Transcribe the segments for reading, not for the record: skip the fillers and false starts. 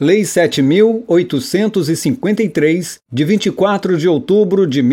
Lei 7.853, de 24 de outubro de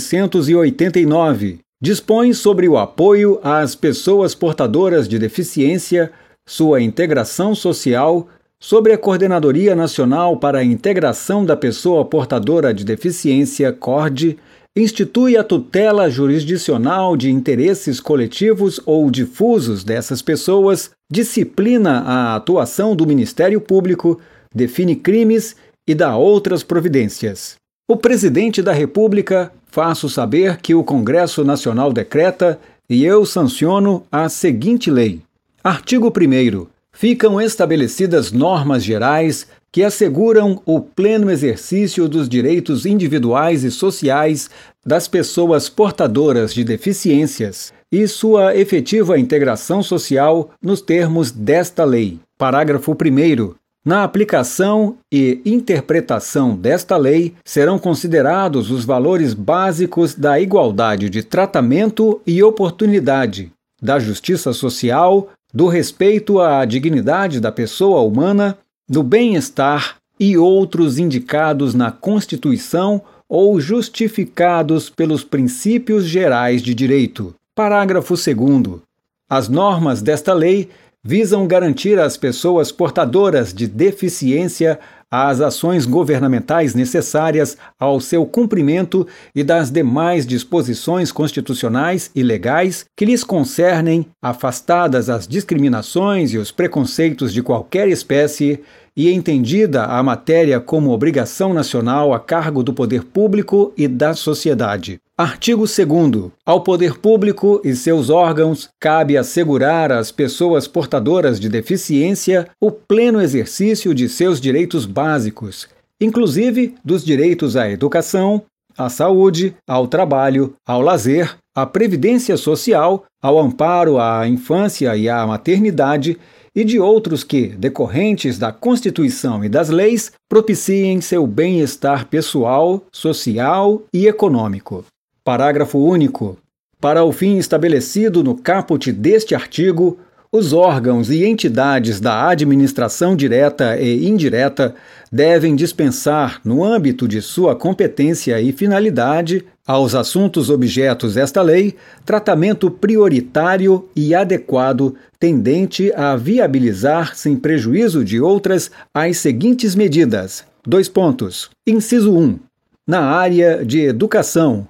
1989, dispõe sobre o apoio às pessoas portadoras de deficiência, sua integração social, sobre a Coordenadoria Nacional para a Integração da Pessoa Portadora de Deficiência, CORD, institui a tutela jurisdicional de interesses coletivos ou difusos dessas pessoas, disciplina a atuação do Ministério Público, define crimes e dá outras providências. O Presidente da República faço saber que o Congresso Nacional decreta e eu sanciono a seguinte lei. Artigo 1º. Ficam estabelecidas normas gerais que asseguram o pleno exercício dos direitos individuais e sociais das pessoas portadoras de deficiências e sua efetiva integração social nos termos desta lei. Parágrafo 1º. Na aplicação e interpretação desta lei, serão considerados os valores básicos da igualdade de tratamento e oportunidade, da justiça social, do respeito à dignidade da pessoa humana, do bem-estar e outros indicados na Constituição ou justificados pelos princípios gerais de direito. Parágrafo 2º. As normas desta lei visam garantir às pessoas portadoras de deficiência as ações governamentais necessárias ao seu cumprimento e das demais disposições constitucionais e legais que lhes concernem, afastadas as discriminações e os preconceitos de qualquer espécie e entendida a matéria como obrigação nacional a cargo do poder público e da sociedade. Artigo 2º. Ao poder público e seus órgãos cabe assegurar às pessoas portadoras de deficiência o pleno exercício de seus direitos básicos, inclusive dos direitos à educação, à saúde, ao trabalho, ao lazer, à previdência social, ao amparo à infância e à maternidade, e de outros que, decorrentes da Constituição e das leis, propiciem seu bem-estar pessoal, social e econômico. Parágrafo único. Para o fim estabelecido no caput deste artigo, os órgãos e entidades da administração direta e indireta devem dispensar, no âmbito de sua competência e finalidade, aos assuntos objetos desta lei, tratamento prioritário e adequado tendente a viabilizar, sem prejuízo de outras, as seguintes medidas. Inciso 1. Na área de educação.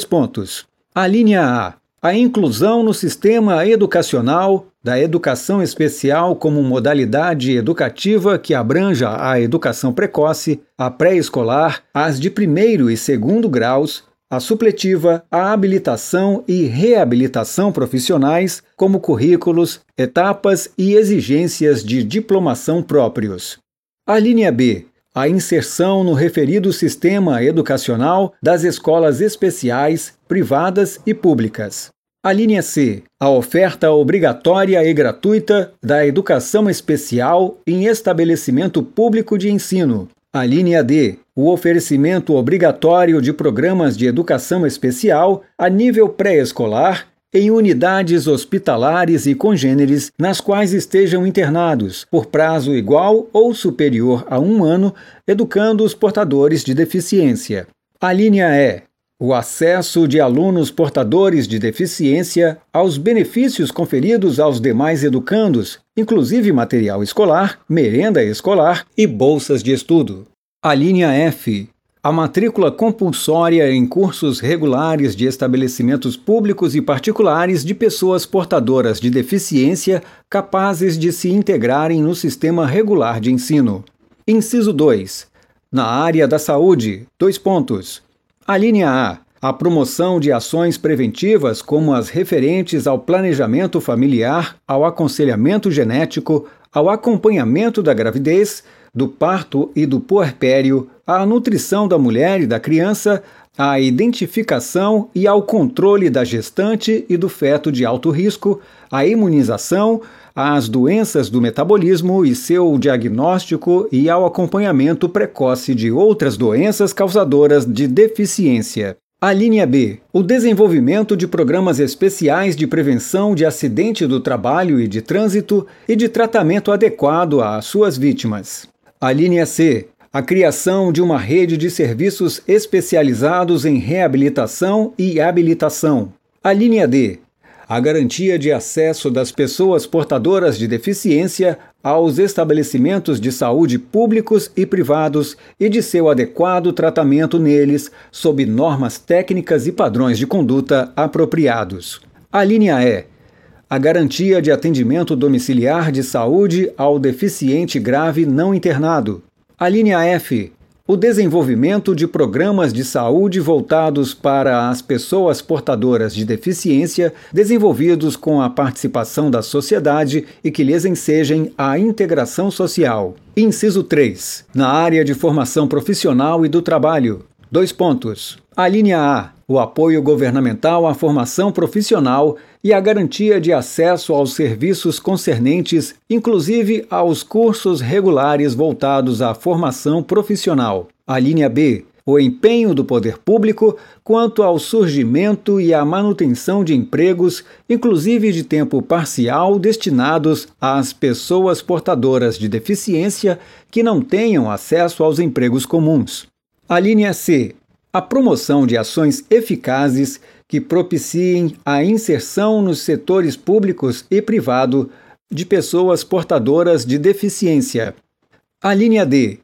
Alínea A. A inclusão no sistema educacional da educação especial como modalidade educativa que abranja a educação precoce, a pré-escolar, as de primeiro e segundo graus, a supletiva, a habilitação e reabilitação profissionais, como currículos, etapas e exigências de diplomação próprios. A linha B. A inserção no referido sistema educacional das escolas especiais, privadas e públicas. A linha C. A oferta obrigatória e gratuita da educação especial em estabelecimento público de ensino. A linha D. O oferecimento obrigatório de programas de educação especial a nível pré-escolar em unidades hospitalares e congêneres nas quais estejam internados, por prazo igual ou superior a 1 ano, educando os portadores de deficiência. A linha E. O acesso de alunos portadores de deficiência aos benefícios conferidos aos demais educandos, inclusive material escolar, merenda escolar e bolsas de estudo. A linha F. A matrícula compulsória em cursos regulares de estabelecimentos públicos e particulares de pessoas portadoras de deficiência capazes de se integrarem no sistema regular de ensino. Inciso 2. Na área da saúde. A linha A. A promoção de ações preventivas como as referentes ao planejamento familiar, ao aconselhamento genético, ao acompanhamento da gravidez, do parto e do puerpério, à nutrição da mulher e da criança, à identificação e ao controle da gestante e do feto de alto risco, à imunização, às doenças do metabolismo e seu diagnóstico e ao acompanhamento precoce de outras doenças causadoras de deficiência. A linha B. O desenvolvimento de programas especiais de prevenção de acidente do trabalho e de trânsito e de tratamento adequado às suas vítimas. A linha C. A criação de uma rede de serviços especializados em reabilitação e habilitação. A linha D. A garantia de acesso das pessoas portadoras de deficiência aos estabelecimentos de saúde públicos e privados e de seu adequado tratamento neles, sob normas técnicas e padrões de conduta apropriados. A linha E. A garantia de atendimento domiciliar de saúde ao deficiente grave não internado. A linha F. O desenvolvimento de programas de saúde voltados para as pessoas portadoras de deficiência, desenvolvidos com a participação da sociedade e que lhes ensejem a integração social. Inciso 3. Na área de formação profissional e do trabalho. 2 pontos. A linha A. O apoio governamental à formação profissional e a garantia de acesso aos serviços concernentes, inclusive aos cursos regulares voltados à formação profissional. A linha B. O empenho do poder público quanto ao surgimento e à manutenção de empregos, inclusive de tempo parcial, destinados às pessoas portadoras de deficiência que não tenham acesso aos empregos comuns. A linha C. A promoção de ações eficazes que propiciem a inserção nos setores públicos e privado de pessoas portadoras de deficiência. A linha D.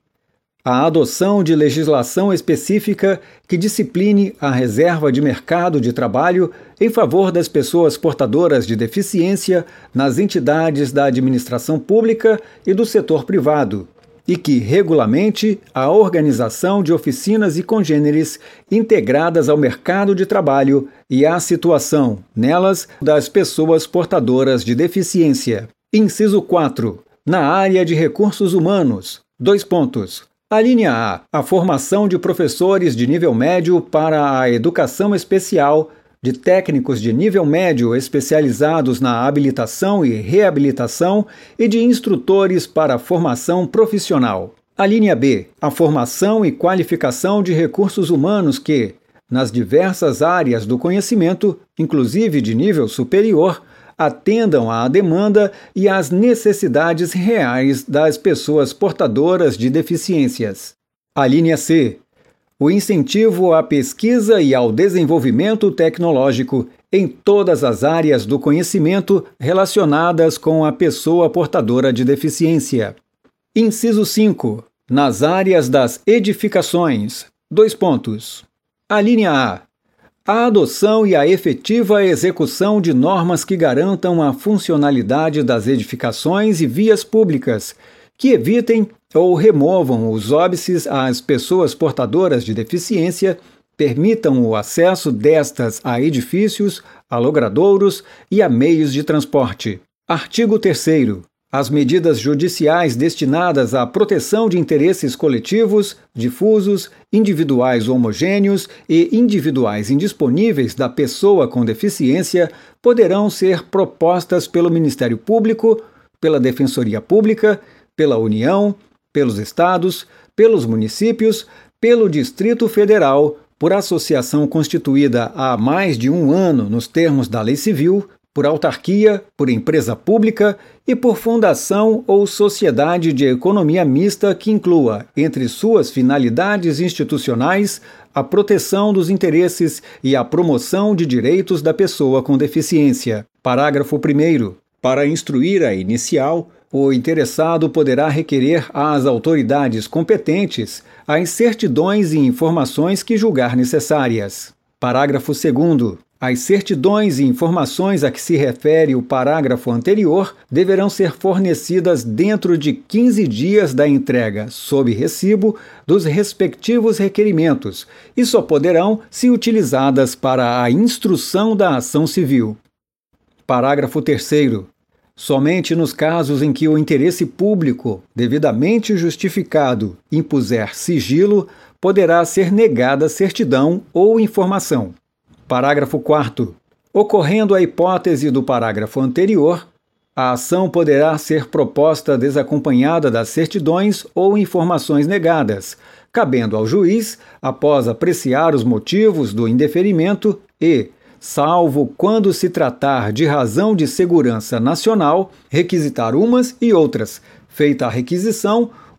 A adoção de legislação específica que discipline a reserva de mercado de trabalho em favor das pessoas portadoras de deficiência nas entidades da administração pública e do setor privado, e que regulamente a organização de oficinas e congêneres integradas ao mercado de trabalho e à situação, nelas, das pessoas portadoras de deficiência. Inciso 4. Na área de recursos humanos. 2 pontos. A linha A. A formação de professores de nível médio para a educação especial, de técnicos de nível médio especializados na habilitação e reabilitação e de instrutores para a formação profissional. A linha B. A formação e qualificação de recursos humanos que, nas diversas áreas do conhecimento, inclusive de nível superior, atendam à demanda e às necessidades reais das pessoas portadoras de deficiências. A linha C. O incentivo à pesquisa e ao desenvolvimento tecnológico em todas as áreas do conhecimento relacionadas com a pessoa portadora de deficiência. Inciso 5. Nas áreas das edificações. 2 pontos. A linha A. A adoção e a efetiva execução de normas que garantam a funcionalidade das edificações e vias públicas, que evitem ou removam os óbices às pessoas portadoras de deficiência, permitam o acesso destas a edifícios, a logradouros e a meios de transporte. Artigo 3º. As medidas judiciais destinadas à proteção de interesses coletivos, difusos, individuais homogêneos e individuais indisponíveis da pessoa com deficiência poderão ser propostas pelo Ministério Público, pela Defensoria Pública, pela União, pelos Estados, pelos municípios, pelo Distrito Federal, por associação constituída há mais de 1 ano nos termos da Lei Civil, por autarquia, por empresa pública e por fundação ou sociedade de economia mista que inclua, entre suas finalidades institucionais, a proteção dos interesses e a promoção de direitos da pessoa com deficiência. Parágrafo 1º. Para instruir a inicial, o interessado poderá requerer às autoridades competentes as certidões e informações que julgar necessárias. Parágrafo 2º. As certidões e informações a que se refere o parágrafo anterior deverão ser fornecidas dentro de 15 dias da entrega, sob recibo, dos respectivos requerimentos e só poderão ser utilizadas para a instrução da ação civil. Parágrafo 3º. Somente nos casos em que o interesse público, devidamente justificado, impuser sigilo, poderá ser negada certidão ou informação. Parágrafo 4º. Ocorrendo a hipótese do parágrafo anterior, a ação poderá ser proposta desacompanhada das certidões ou informações negadas, cabendo ao juiz, após apreciar os motivos do indeferimento e, salvo quando se tratar de razão de segurança nacional, requisitar umas e outras, feita a requisição,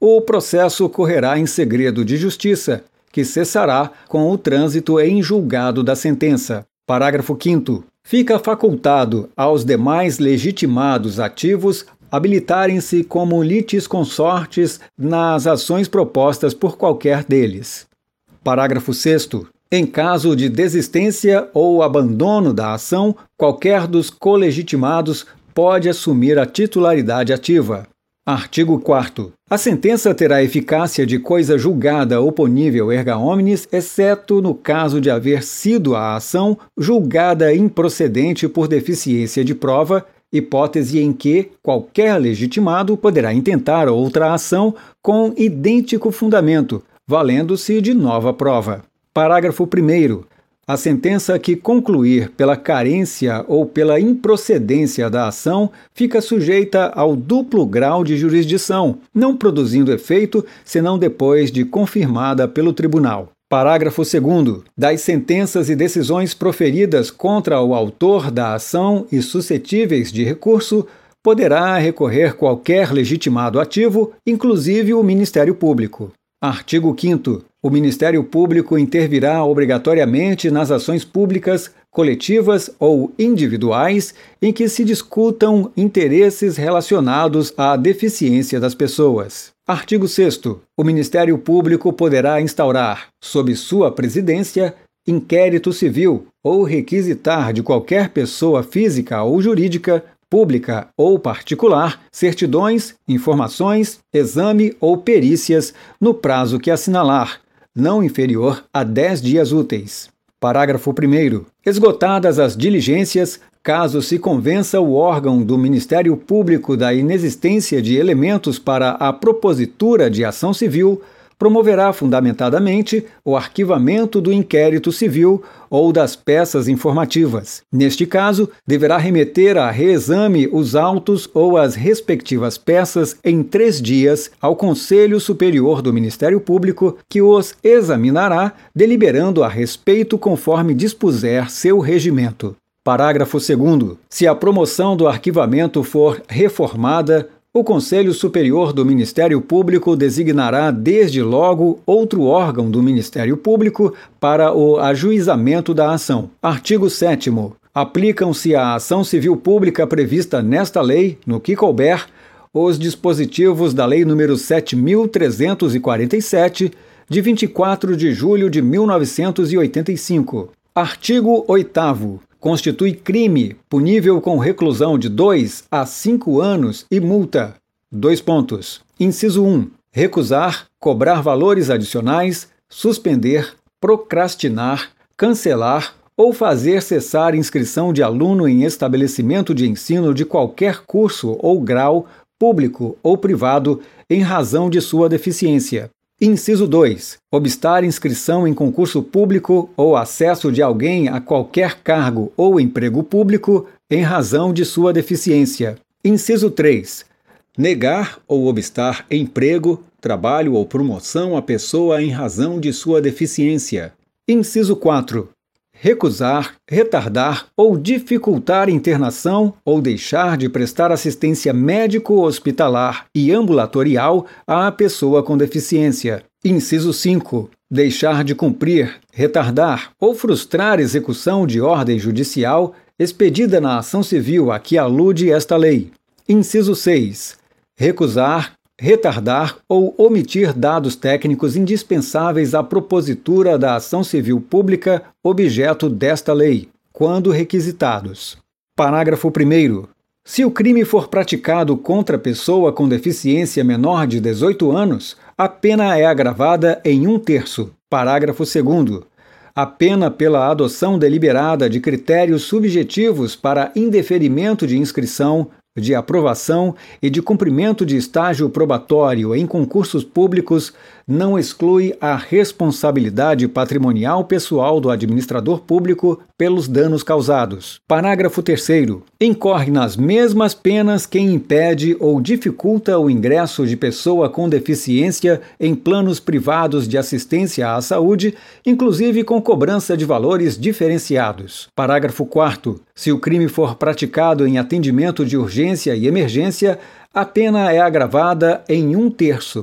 o processo correrá em segredo de justiça, que cessará com o trânsito em julgado da sentença. Parágrafo 5º. Fica facultado aos demais legitimados ativos habilitarem-se como litisconsortes nas ações propostas por qualquer deles. Parágrafo 6º. Em caso de desistência ou abandono da ação, qualquer dos colegitimados pode assumir a titularidade ativa. Artigo 4º. A sentença terá eficácia de coisa julgada oponível erga omnes, exceto no caso de haver sido a ação julgada improcedente por deficiência de prova, hipótese em que qualquer legitimado poderá intentar outra ação com idêntico fundamento, valendo-se de nova prova. Parágrafo 1º. A sentença que concluir pela carência ou pela improcedência da ação fica sujeita ao duplo grau de jurisdição, não produzindo efeito senão depois de confirmada pelo tribunal. Parágrafo 2º. Das sentenças e decisões proferidas contra o autor da ação e suscetíveis de recurso, poderá recorrer qualquer legitimado ativo, inclusive o Ministério Público. Artigo 5º. O Ministério Público intervirá obrigatoriamente nas ações públicas, coletivas ou individuais em que se discutam interesses relacionados à deficiência das pessoas. Artigo 6º. O Ministério Público poderá instaurar, sob sua presidência, inquérito civil ou requisitar de qualquer pessoa física ou jurídica, pública ou particular, certidões, informações, exame ou perícias no prazo que assinalar, não inferior a 10 dias úteis. Parágrafo 1º. Esgotadas as diligências, caso se convença o órgão do Ministério Público da inexistência de elementos para a propositura de ação civil, promoverá fundamentadamente o arquivamento do inquérito civil ou das peças informativas. Neste caso, deverá remeter a reexame os autos ou as respectivas peças em 3 dias ao Conselho Superior do Ministério Público, que os examinará, deliberando a respeito conforme dispuser seu regimento. Parágrafo 2º. Se a promoção do arquivamento for reformada, o Conselho Superior do Ministério Público designará desde logo outro órgão do Ministério Público para o ajuizamento da ação. Artigo 7º. Aplicam-se à ação civil pública prevista nesta lei, no que couber, os dispositivos da Lei nº 7.347, de 24 de julho de 1985. Artigo 8º. Constitui crime punível com reclusão de 2 a 5 anos e multa. 2 pontos. Inciso 1. Recusar, cobrar valores adicionais, suspender, procrastinar, cancelar ou fazer cessar inscrição de aluno em estabelecimento de ensino de qualquer curso ou grau, público ou privado, em razão de sua deficiência. Inciso 2. Obstar inscrição em concurso público ou acesso de alguém a qualquer cargo ou emprego público em razão de sua deficiência. Inciso 3. Negar ou obstar emprego, trabalho ou promoção à pessoa em razão de sua deficiência. Inciso 4. Recusar, retardar ou dificultar internação ou deixar de prestar assistência médico-hospitalar e ambulatorial à pessoa com deficiência. Inciso 5. Deixar de cumprir, retardar ou frustrar execução de ordem judicial expedida na ação civil a que alude esta lei. Inciso 6. Recusar, retardar ou omitir dados técnicos indispensáveis à propositura da ação civil pública objeto desta lei, quando requisitados. Parágrafo 1º. Se o crime for praticado contra pessoa com deficiência menor de 18 anos, a pena é agravada em 1/3. Parágrafo 2º. A pena pela adoção deliberada de critérios subjetivos para indeferimento de inscrição, de aprovação e de cumprimento de estágio probatório em concursos públicos não exclui a responsabilidade patrimonial pessoal do administrador público pelos danos causados. Parágrafo 3º. Incorre nas mesmas penas quem impede ou dificulta o ingresso de pessoa com deficiência em planos privados de assistência à saúde, inclusive com cobrança de valores diferenciados. Parágrafo 4º. Se o crime for praticado em atendimento de urgência e emergência, a pena é agravada em 1/3.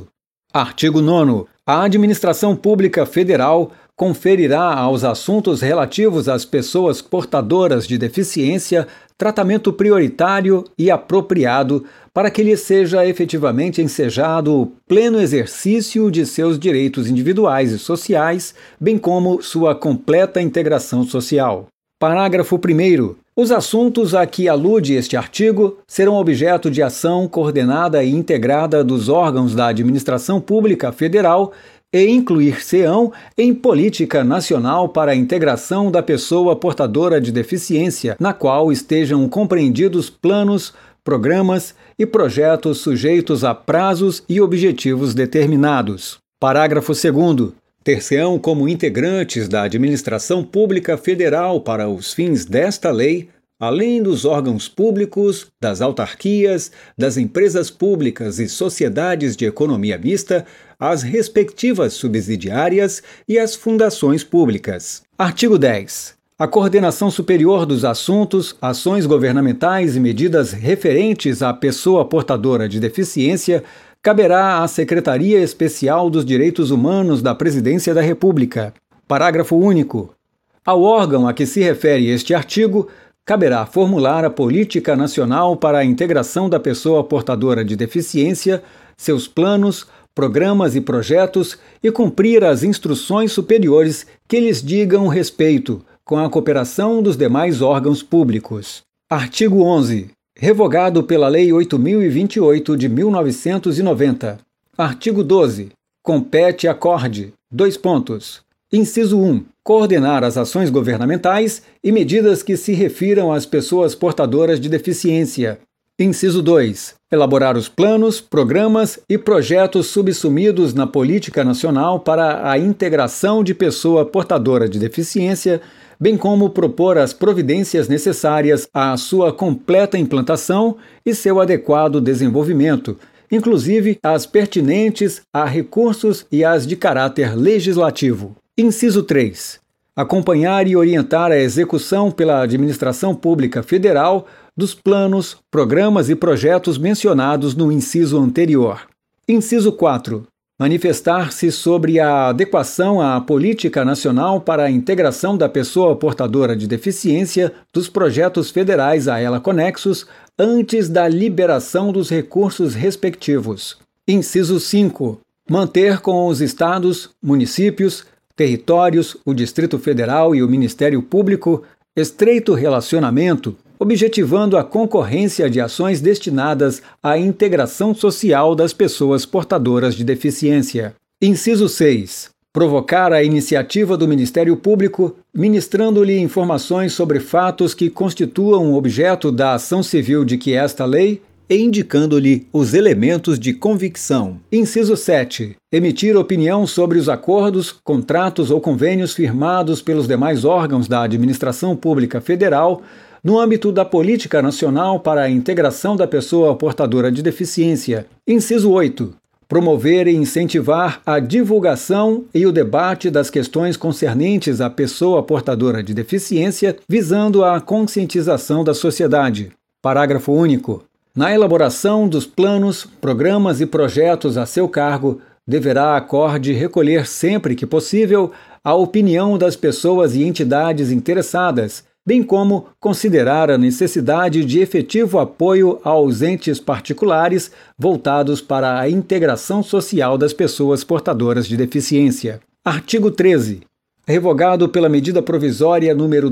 Artigo 9º. A Administração Pública Federal conferirá aos assuntos relativos às pessoas portadoras de deficiência tratamento prioritário e apropriado para que lhes seja efetivamente ensejado o pleno exercício de seus direitos individuais e sociais, bem como sua completa integração social. Parágrafo 1º. Os assuntos a que alude este artigo serão objeto de ação coordenada e integrada dos órgãos da Administração Pública Federal e incluir-se-ão em política nacional para a integração da pessoa portadora de deficiência, na qual estejam compreendidos planos, programas e projetos sujeitos a prazos e objetivos determinados. Parágrafo 2º. Ter-se-ão como integrantes da Administração Pública Federal para os fins desta lei, além dos órgãos públicos, das autarquias, das empresas públicas e sociedades de economia mista, as respectivas subsidiárias e as fundações públicas. Artigo 10. A coordenação superior dos assuntos, ações governamentais e medidas referentes à pessoa portadora de deficiência caberá à Secretaria Especial dos Direitos Humanos da Presidência da República. Parágrafo único. Ao órgão a que se refere este artigo, caberá formular a Política Nacional para a Integração da Pessoa Portadora de Deficiência, seus planos, programas e projetos e cumprir as instruções superiores que lhes digam respeito, com a cooperação dos demais órgãos públicos. Artigo 11. Revogado pela Lei 8.028 de 1990. Artigo 12. Compete à CORD. Inciso 1. Coordenar as ações governamentais e medidas que se refiram às pessoas portadoras de deficiência. Inciso 2. Elaborar os planos, programas e projetos subsumidos na Política Nacional para a integração de pessoa portadora de deficiência, bem como propor as providências necessárias à sua completa implantação e seu adequado desenvolvimento, inclusive as pertinentes a recursos e as de caráter legislativo. Inciso 3. Acompanhar e orientar a execução pela Administração Pública Federal dos planos, programas e projetos mencionados no inciso anterior. Inciso 4. Manifestar-se sobre a adequação à Política Nacional para a Integração da Pessoa Portadora de Deficiência dos projetos federais a ela conexos antes da liberação dos recursos respectivos. Inciso 5. Manter com os estados, municípios, territórios, o Distrito Federal e o Ministério Público estreito relacionamento, objetivando a concorrência de ações destinadas à integração social das pessoas portadoras de deficiência. Inciso 6. Provocar a iniciativa do Ministério Público, ministrando-lhe informações sobre fatos que constituam objeto da ação civil de que esta lei e indicando-lhe os elementos de convicção. Inciso 7. Emitir opinião sobre os acordos, contratos ou convênios firmados pelos demais órgãos da Administração Pública Federal no âmbito da Política Nacional para a Integração da Pessoa Portadora de Deficiência. Inciso 8. Promover e incentivar a divulgação e o debate das questões concernentes à pessoa portadora de deficiência, visando a conscientização da sociedade. Parágrafo único. Na elaboração dos planos, programas e projetos a seu cargo, deverá a CORD recolher sempre que possível a opinião das pessoas e entidades interessadas, bem como considerar a necessidade de efetivo apoio aos entes particulares voltados para a integração social das pessoas portadoras de deficiência. Artigo 13. Revogado pela medida provisória número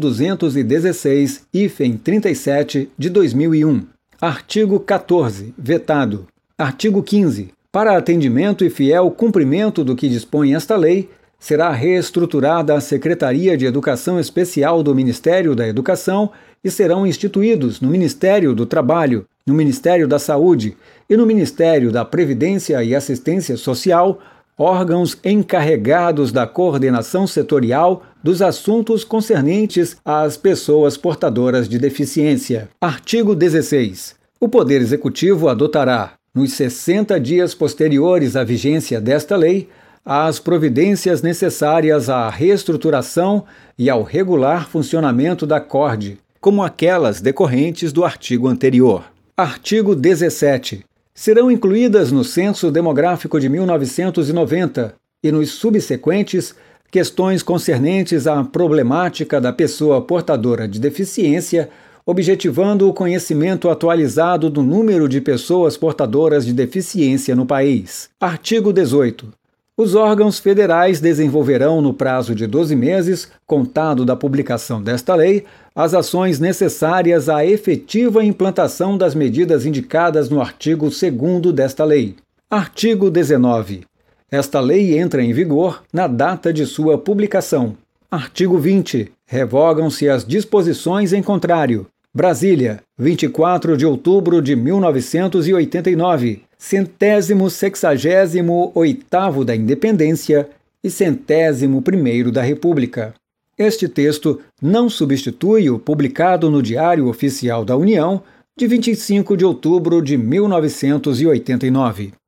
2216, hífen 37, de 2001. Artigo 14. Vetado. Artigo 15. Para atendimento e fiel cumprimento do que dispõe esta lei, será reestruturada a Secretaria de Educação Especial do Ministério da Educação e serão instituídos no Ministério do Trabalho, no Ministério da Saúde e no Ministério da Previdência e Assistência Social órgãos encarregados da coordenação setorial dos assuntos concernentes às pessoas portadoras de deficiência. Artigo 16. O Poder Executivo adotará, nos 60 dias posteriores à vigência desta lei, as providências necessárias à reestruturação e ao regular funcionamento da CORD, como aquelas decorrentes do artigo anterior. Artigo 17. serão incluídas no Censo Demográfico de 1990 e nos subsequentes questões concernentes à problemática da pessoa portadora de deficiência, objetivando o conhecimento atualizado do número de pessoas portadoras de deficiência no país. Artigo 18. Os órgãos federais desenvolverão, no prazo de 12 meses, contado da publicação desta lei, as ações necessárias à efetiva implantação das medidas indicadas no artigo 2º desta lei. Artigo 19. Esta lei entra em vigor na data de sua publicação. Artigo 20. Revogam-se as disposições em contrário. Brasília, 24 de outubro de 1989, 168º da Independência e 101º da República. Este texto não substitui o publicado no Diário Oficial da União, de 25 de outubro de 1989.